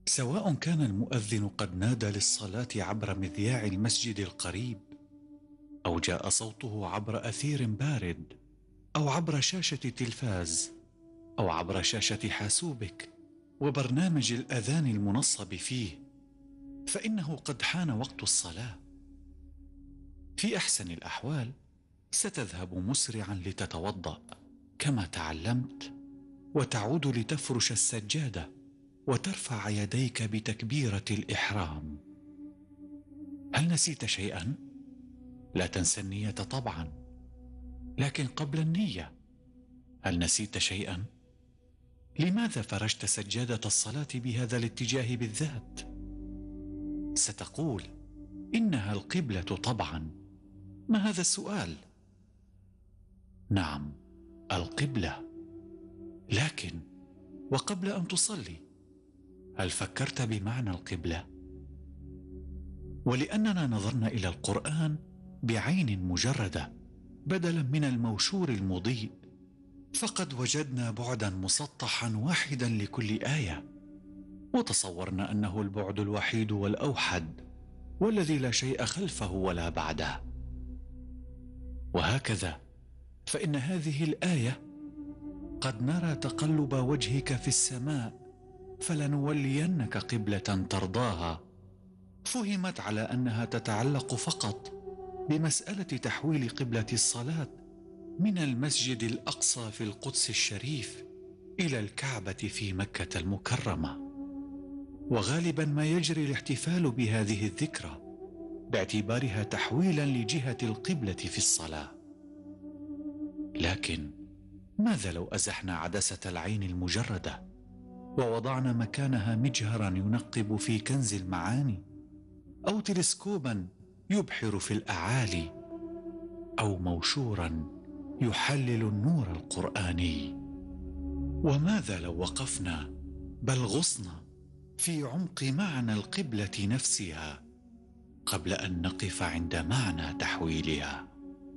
سواء كان المؤذن قد نادى للصلاة عبر مذياع المسجد القريب، أو جاء صوته عبر أثير بارد، أو عبر شاشة تلفاز، أو عبر شاشة حاسوبك وبرنامج الأذان المنصب فيه، فإنه قد حان وقت الصلاة. في أحسن الأحوال ستذهب مسرعا لتتوضأ كما تعلمت، وتعود لتفرش السجادة وترفع يديك بتكبيرة الإحرام. هل نسيت شيئا؟ لا تنسى النية طبعا، لكن قبل النية، هل نسيت شيئا؟ لماذا فرشت سجادة الصلاة بهذا الاتجاه بالذات؟ ستقول إنها القبلة طبعا. ما هذا السؤال؟ نعم، القبلة. لكن وقبل أن تصلي، هل فكرت بمعنى القبلة؟ ولأننا نظرنا إلى القرآن بعين مجردة بدلا من الموشور المضيء، فقد وجدنا بعدا مسطحا واحدا لكل آية، وتصورنا أنه البعد الوحيد والأوحد، والذي لا شيء خلفه ولا بعده. وهكذا فإن هذه الآية: قد نرى تقلب وجهك في السماء فلنولينك قبلة ترضاها، فهمت على أنها تتعلق فقط بمسألة تحويل قبلة الصلاة من المسجد الأقصى في القدس الشريف إلى الكعبة في مكة المكرمة. وغالبا ما يجري الاحتفال بهذه الذكرى باعتبارها تحويلا لجهة القبلة في الصلاة. لكن ماذا لو أزحنا عدسة العين المجردة ووضعنا مكانها مجهرا ينقب في كنز المعاني، أو تلسكوبا يبحر في الأعالي، أو موشورا يحلل النور القرآني؟ وماذا لو وقفنا بل غصنا في عمق معنى القبلة نفسها قبل أن نقف عند معنى تحويلها؟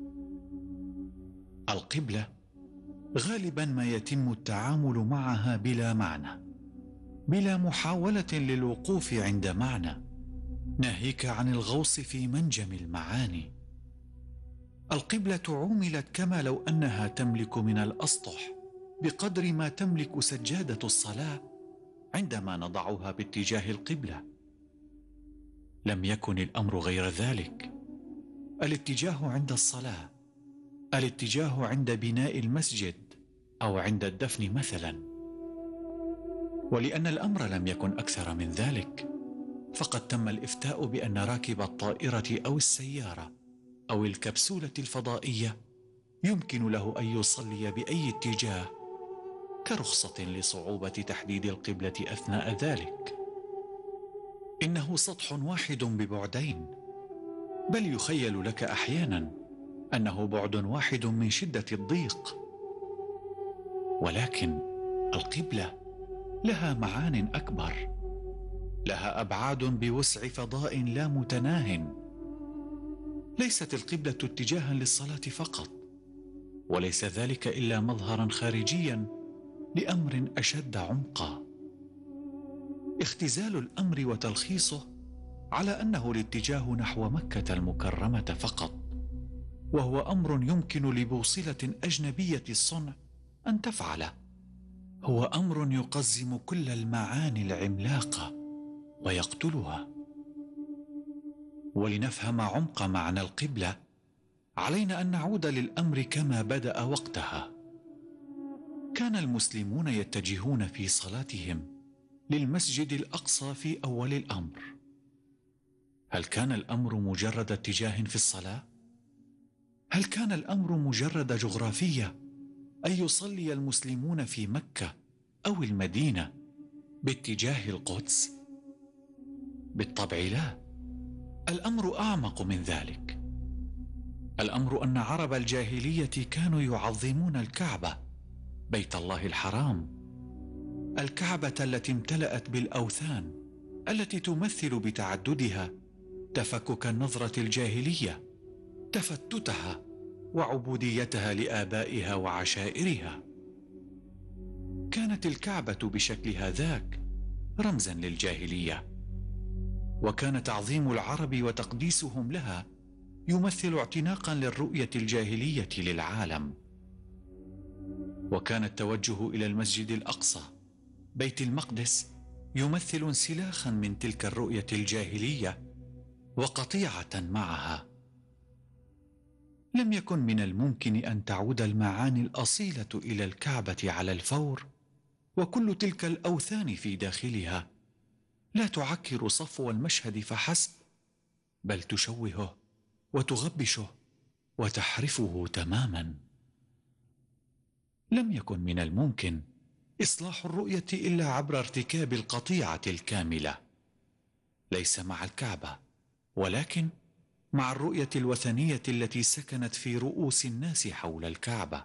القبلة غالبا ما يتم التعامل معها بلا معنى، بلا محاولة للوقوف عند معنى، ناهيك عن الغوص في منجم المعاني. القبلة عُملت كما لو أنها تملك من الأسطح بقدر ما تملك سجادة الصلاة عندما نضعها باتجاه القبلة. لم يكن الأمر غير ذلك. الاتجاه عند الصلاة، الاتجاه عند بناء المسجد أو عند الدفن مثلا. ولأن الأمر لم يكن أكثر من ذلك، فقد تم الإفتاء بأن راكب الطائرة أو السيارة أو الكبسولة الفضائية يمكن له أن يصلي بأي اتجاه، كرخصة لصعوبة تحديد القبلة أثناء ذلك. إنه سطح واحد ببعدين، بل يخيل لك أحيانا أنه بعد واحد من شدة الضيق. ولكن القبلة لها معان أكبر، لها أبعاد بوسع فضاء لا متناه. ليست القبلة اتجاها للصلاة فقط، وليس ذلك إلا مظهرا خارجيا لأمر أشد عمقا. اختزال الأمر وتلخيصه على أنه الاتجاه نحو مكة المكرمة فقط، وهو أمر يمكن لبوصلة أجنبية الصنع أن تفعله. هو أمر يقزم كل المعاني العملاقة ويقتلها. ولنفهم عمق معنى القبلة، علينا أن نعود للأمر كما بدأ وقتها. كان المسلمون يتجهون في صلاتهم للمسجد الأقصى في أول الأمر. هل كان الأمر مجرد اتجاه في الصلاة؟ هل كان الأمر مجرد جغرافية أن يصلي المسلمون في مكة أو المدينة باتجاه القدس؟ بالطبع لا. الأمر أعمق من ذلك. الأمر أن عرب الجاهلية كانوا يعظمون الكعبة، بيت الله الحرام، الكعبة التي امتلأت بالأوثان التي تمثل بتعددها تفكك النظرة الجاهلية، تفتتها وعبوديتها لآبائها وعشائرها. كانت الكعبة بشكل هذاك رمزا للجاهلية، وكان تعظيم العرب وتقديسهم لها يمثل اعتناقا للرؤية الجاهلية للعالم. وكان التوجه إلى المسجد الأقصى بيت المقدس يمثل انسلاخا من تلك الرؤية الجاهلية وقطيعة معها. لم يكن من الممكن أن تعود المعاني الأصيلة إلى الكعبة على الفور، وكل تلك الأوثان في داخلها لا تعكر صفو المشهد فحسب، بل تشوهه وتغبشه وتحرفه تماما. لم يكن من الممكن إصلاح الرؤية إلا عبر ارتكاب القطيعة الكاملة، ليس مع الكعبة، ولكن مع الرؤية الوثنية التي سكنت في رؤوس الناس حول الكعبة.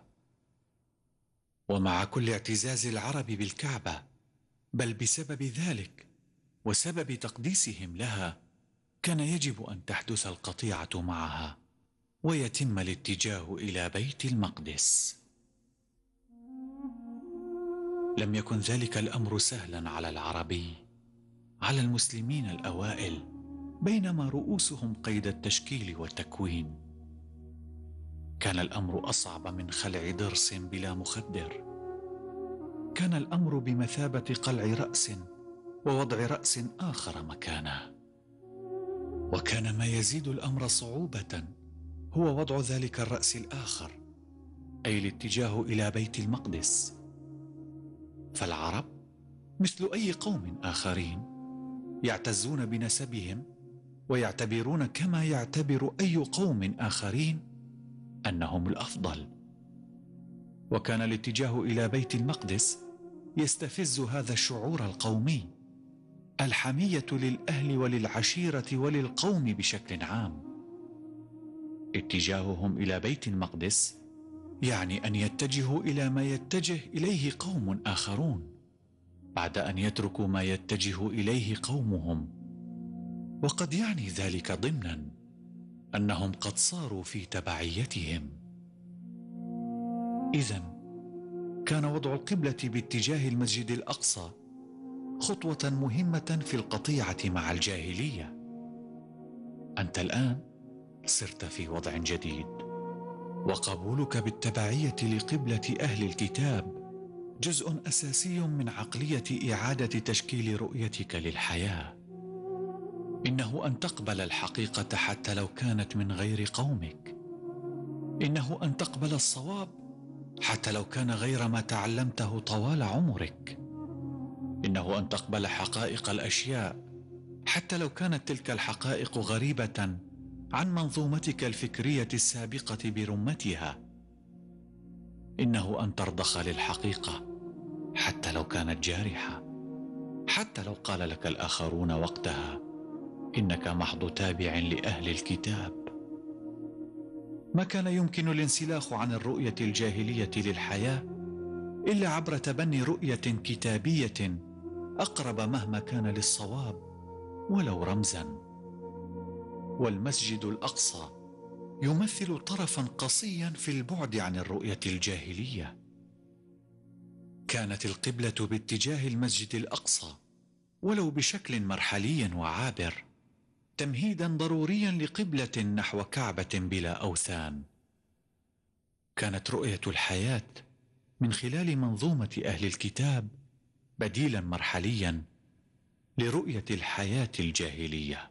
ومع كل اعتزاز العرب بالكعبة، بل بسبب ذلك وسبب تقديسهم لها، كان يجب أن تحدث القطيعة معها ويتم الاتجاه إلى بيت المقدس. لم يكن ذلك الأمر سهلا على العربي، على المسلمين الأوائل، بينما رؤوسهم قيد التشكيل والتكوين. كان الأمر أصعب من خلع ضرس بلا مخدر. كان الأمر بمثابة قلع رأس ووضع رأس آخر مكانه. وكان ما يزيد الأمر صعوبة هو وضع ذلك الرأس الآخر، أي الاتجاه إلى بيت المقدس. فالعرب مثل أي قوم آخرين يعتزون بنسبهم، ويعتبرون كما يعتبر أي قوم آخرين أنهم الأفضل. وكان الاتجاه إلى بيت المقدس يستفز هذا الشعور القومي، الحمية للأهل وللعشيرة وللقوم بشكل عام. اتجاههم إلى بيت المقدس يعني أن يتجهوا إلى ما يتجه إليه قوم آخرون، بعد أن يتركوا ما يتجه إليه قومهم. وقد يعني ذلك ضمنا أنهم قد صاروا في تبعيتهم. إذن كان وضع القبلة باتجاه المسجد الأقصى خطوة مهمة في القطيعة مع الجاهلية. أنت الآن صرت في وضع جديد، وقبولك بالتبعية لقبلة أهل الكتاب جزء أساسي من عقلية إعادة تشكيل رؤيتك للحياة. إنه أن تقبل الحقيقة حتى لو كانت من غير قومك. إنه أن تقبل الصواب حتى لو كان غير ما تعلمته طوال عمرك. إنه أن تقبل حقائق الأشياء حتى لو كانت تلك الحقائق غريبة عن منظومتك الفكرية السابقة برمتها. إنه أن ترضخ للحقيقة حتى لو كانت جارحة، حتى لو قال لك الآخرون وقتها إنك محض تابع لأهل الكتاب. ما كان يمكن الانسلاخ عن الرؤية الجاهلية للحياة إلا عبر تبني رؤية كتابية أقرب مهما كان للصواب ولو رمزا. والمسجد الأقصى يمثل طرفا قصيا في البعد عن الرؤية الجاهلية. كانت القبلة باتجاه المسجد الأقصى ولو بشكل مرحلي وعابر، تمهيدا ضروريا لقبلة نحو كعبة بلا أوثان. كانت رؤية الحياة من خلال منظومة أهل الكتاب بديلا مرحليا لرؤية الحياة الجاهلية.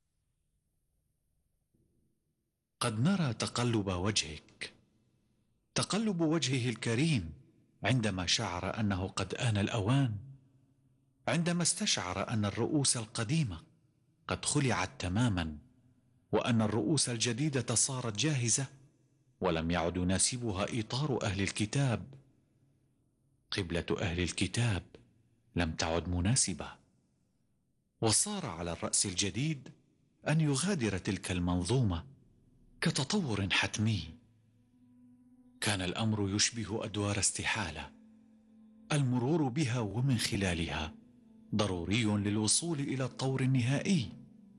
قد نرى تقلب وجهك، تقلب وجهه الكريم عندما شعر أنه قد آن الأوان، عندما استشعر أن الرؤوس القديمة قد خلعت تماما، وأن الرؤوس الجديدة صارت جاهزة ولم يعد يناسبها إطار أهل الكتاب. قبلة أهل الكتاب لم تعد مناسبة، وصار على الرأس الجديد أن يغادر تلك المنظومة كتطور حتمي. كان الأمر يشبه أدوار استحالة، المرور بها ومن خلالها ضروري للوصول إلى الطور النهائي.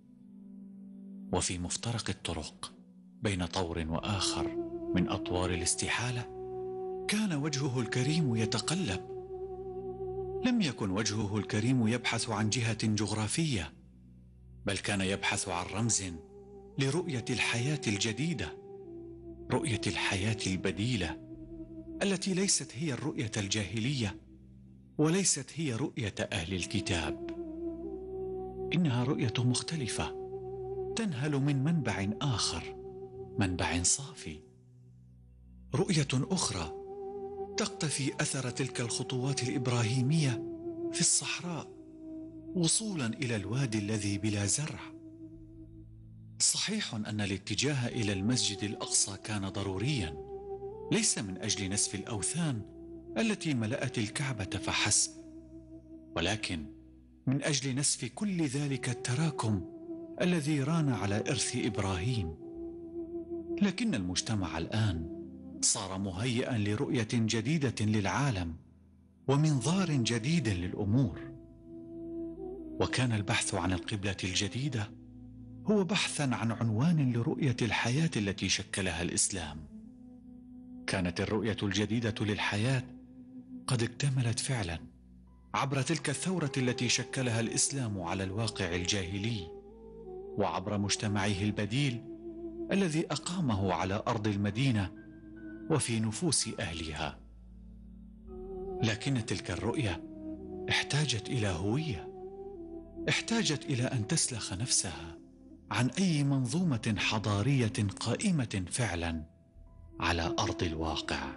وفي مفترق الطرق بين طور وآخر من أطوار الاستحالة كان وجهه الكريم يتقلب، لم يكن وجهه الكريم يبحث عن جهة جغرافية، بل كان يبحث عن رمز لرؤية الحياة الجديدة، رؤية الحياة البديلة التي ليست هي الرؤية الجاهلية، وليست هي رؤية أهل الكتاب. إنها رؤية مختلفة تنهل من منبع آخر، منبع صافي، رؤية أخرى تقتفي أثر تلك الخطوات الإبراهيمية في الصحراء وصولا إلى الوادي الذي بلا زرع. صحيح أن الاتجاه إلى المسجد الأقصى كان ضروريا، ليس من أجل نسف الأوثان التي ملأت الكعبة فحسب، ولكن من أجل نسف كل ذلك التراكم الذي ران على إرث إبراهيم. لكن المجتمع الآن صار مهيئا لرؤية جديدة للعالم ومنظار جديد للأمور، وكان البحث عن القبلة الجديدة هو بحثا عن عنوان لرؤية الحياة التي شكلها الإسلام. كانت الرؤية الجديدة للحياة قد اكتملت فعلا عبر تلك الثورة التي شكلها الإسلام على الواقع الجاهلي، وعبر مجتمعه البديل الذي أقامه على أرض المدينة وفي نفوس أهلها. لكن تلك الرؤية احتاجت إلى هوية، احتاجت إلى أن تسلخ نفسها عن أي منظومة حضارية قائمة فعلا على أرض الواقع.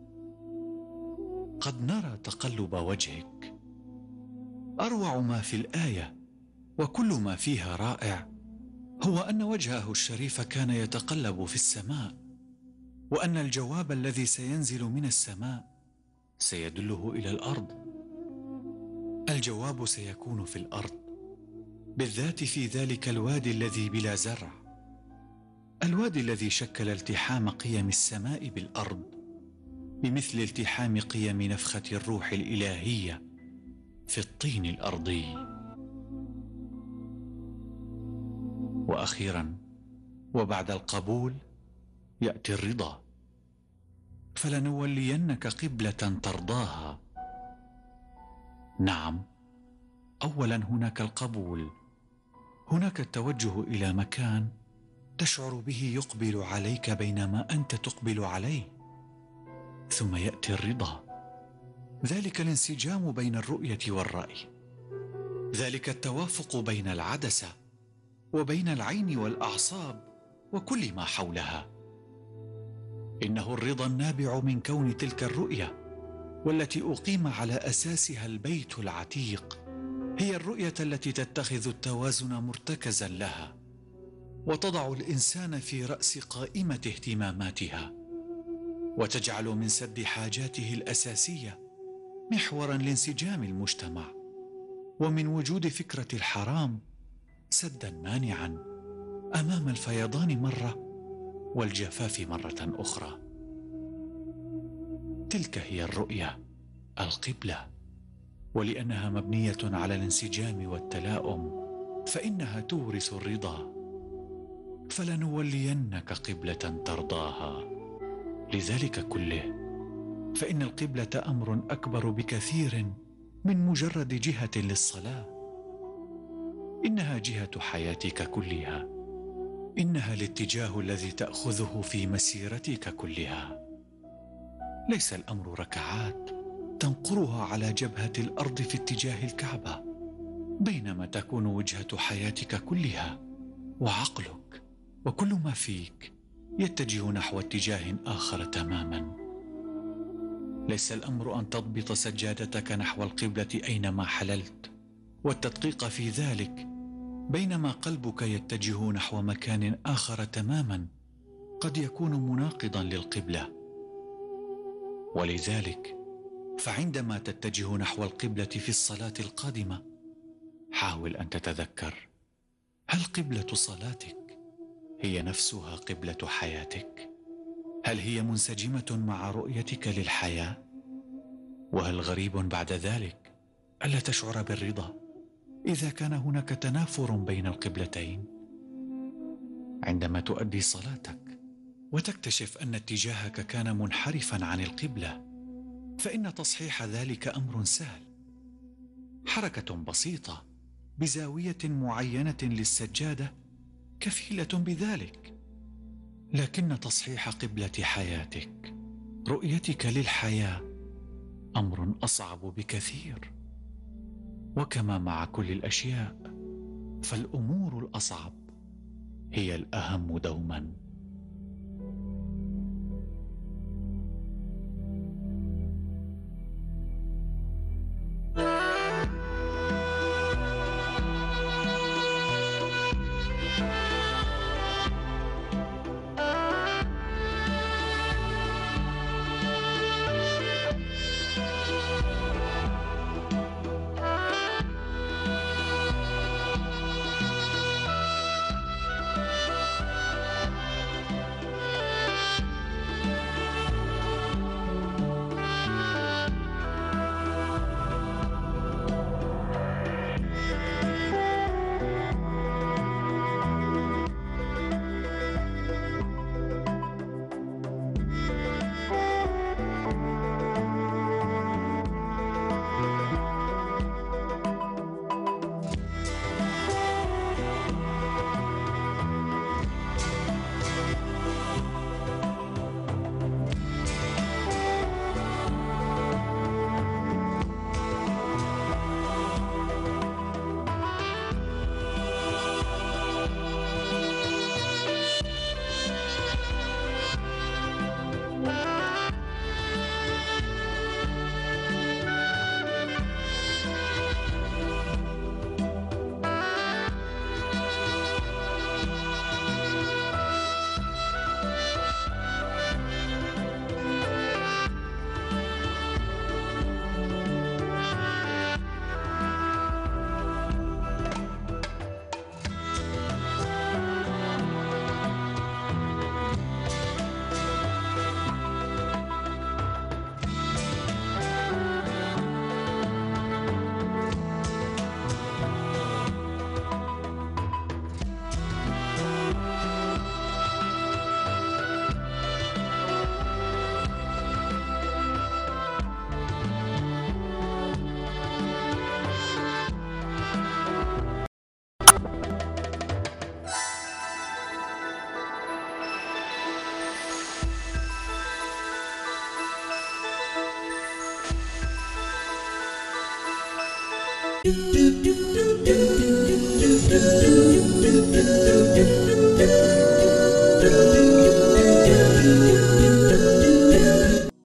قد نرى تقلب وجهك، أروع ما في الآية وكل ما فيها رائع هو أن وجهه الشريف كان يتقلب في السماء، وأن الجواب الذي سينزل من السماء سيدله إلى الأرض. الجواب سيكون في الأرض، بالذات في ذلك الوادي الذي بلا زرع، الوادي الذي شكل التحام قيم السماء بالأرض بمثل التحام قيم نفخة الروح الإلهية في الطين الأرضي. وأخيرا وبعد القبول يأتي الرضا، فلنولينك قبلة ترضاها. نعم، أولا هناك القبول، هناك التوجه إلى مكان تشعر به يقبل عليك بينما أنت تقبل عليه. ثم يأتي الرضا، ذلك الانسجام بين الرؤية والرأي، ذلك التوافق بين العدسة وبين العين والأعصاب وكل ما حولها. إنه الرضا النابع من كون تلك الرؤية والتي أقيم على أساسها البيت العتيق هي الرؤية التي تتخذ التوازن مرتكزا لها، وتضع الإنسان في رأس قائمة اهتماماتها، وتجعل من سد حاجاته الأساسية محورا لانسجام المجتمع، ومن وجود فكرة الحرام سدا مانعا أمام الفيضان مرة والجفاف مرة أخرى. تلك هي الرؤية، القبلة، ولأنها مبنية على الانسجام والتلاؤم فإنها تورث الرضا. فلنولينك قبلة ترضاها. لذلك كله فإن القبلة أمر أكبر بكثير من مجرد جهة للصلاة. إنها جهة حياتك كلها، إنها الاتجاه الذي تأخذه في مسيرتك كلها. ليس الأمر ركعات تنقرها على جبهة الأرض في اتجاه الكعبة، بينما تكون وجهة حياتك كلها وعقلك وكل ما فيك يتجه نحو اتجاه آخر تماما. ليس الأمر أن تضبط سجادتك نحو القبلة أينما حللت والتدقيق في ذلك، بينما قلبك يتجه نحو مكان آخر تماما قد يكون مناقضا للقبلة. ولذلك فعندما تتجه نحو القبلة في الصلاة القادمة حاول أن تتذكر: هل قبلة صلاتك هي نفسها قبلة حياتك؟ هل هي منسجمة مع رؤيتك للحياة؟ وهل غريب بعد ذلك ألا تشعر بالرضا إذا كان هناك تنافر بين القبلتين؟ عندما تؤدي صلاتك وتكتشف أن اتجاهك كان منحرفا عن القبلة، فإن تصحيح ذلك أمر سهل، حركة بسيطة بزاوية معينة للسجادة كفيلة بذلك. لكن تصحيح قبلة حياتك، رؤيتك للحياة، أمر أصعب بكثير. وكما مع كل الأشياء، فالأمور الأصعب هي الأهم دوما. do do do do